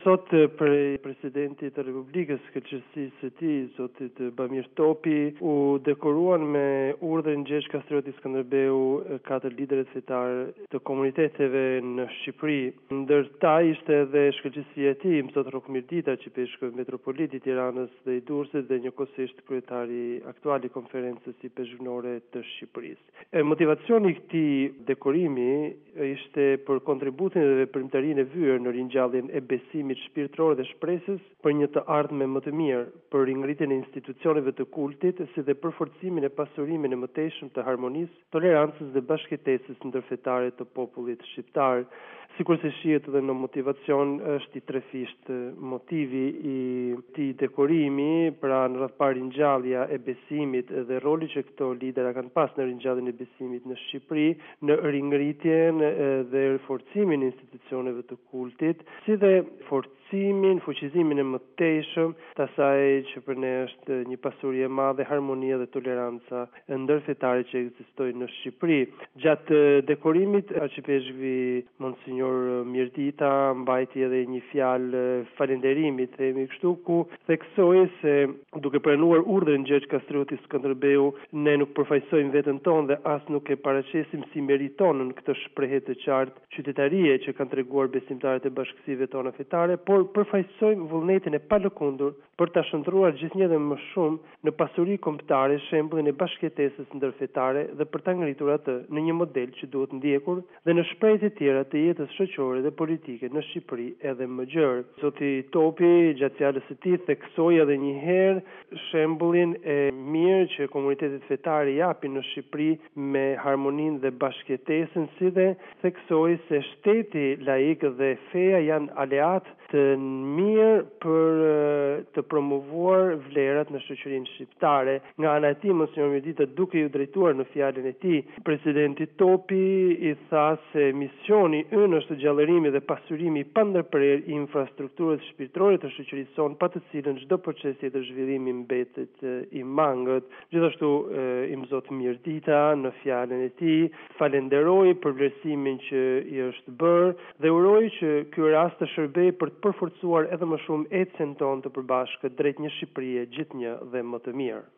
sot për presidentit të Republikës, këlqësisë së tij, zotit Bamir Topi, u dekoruan me urdhrin Gjergj Kastrioti Skënderbeu 4 liderët fetar të komuniteteve në Shqipëri. Ndër ta ishte edhe shkëlqësia e tij, zot Rok Mirdita, qytetari metropolit i Tiranës dhe i Durrësit dhe njëkohësisht kryetari aktual i konferencës së peshqinore të Shqipërisë. Motivacioni i këtij dekorimi ishte për kontributin dhe veprimtarinë e vyer në ringjalljen e besimit shpirtëror dhe shpresës për një të ardhme më të mirë, për ringritjen e institucioneve të kultit, si dhe për forcimin e pasurimin e mëtejshëm të harmonisë, tolerancës dhe bashkëtesës ndërfetare të popullit shqiptar. Sikur se shihet edhe në motivacion, është i trefisht motivi i këtij dekorimi, pra në radh parë ringjallja e besimit dhe roli që këto lidera kanë pas në ringjalljen e besimit në Shqipëri, në ringritjen dhe forcimin e institucioneve të kultit, si dhe fuqizimin e mëtejshëm të asaj që për ne është një pasuri e madhe, harmonia dhe toleranca ndërfetare që ekzistojnë në Shqipëri. Gjatë dekorimit, arcipeshkvi Monsignor Mirdita mbajti edhe një fjalë falënderimi, themi kështu, ku theksoi se duke pranuar urdhrin Gjergj Kastrioti Skënderbeu, ne nuk përfaqësojmë veten tonë dhe as nuk e paraqesim si meritonën këtë shprehje të qartë qytetarie që kanë treguar besimtarët e bashkësive tona fetare, por përfaqësojmë vullnetin e palëkundur për ta shndruar gjithnjë dhe më shumë në pasuri kombëtare shembullin e bashkëtesës ndërfetare dhe për ta ngritur atë në një model që duhet ndjekur dhe në shprehje të tjera të jetës shoqërore dhe politike në Shqipëri edhe më gjerë. Zoti Topi gjatë fjalës së tij theksoi edhe një herë shembullin e mirë që komunitetet fetare japin në Shqipëri me harmoninë dhe bashkëtesën, si dhe theksoi se shteti laik dhe feja janë aleat të mirë për të promovuar vlerat në shoqërinë shqiptare. Nga ana e tij, Monsignor Mirdita, duke ju drejtuar në fjalën e tij, presidenti Topi i tha se misioni ynë është gjallërimi dhe pasurimi i pandërprer i infrastrukturës shpirtërore të shoqërisë sonë, pa të cilën çdo proces të zhvillimi mbetet i mangët. Gjithashtu Imzot Mirdita në fjalën e tij falenderoi për vlerësimin që i është bërë dhe uroi që ky rast të shërbejë për të përforcuar edhe më shumë ecën tonë të përbashkët drejt një Shqipërie gjithnjë dhe më të mirë.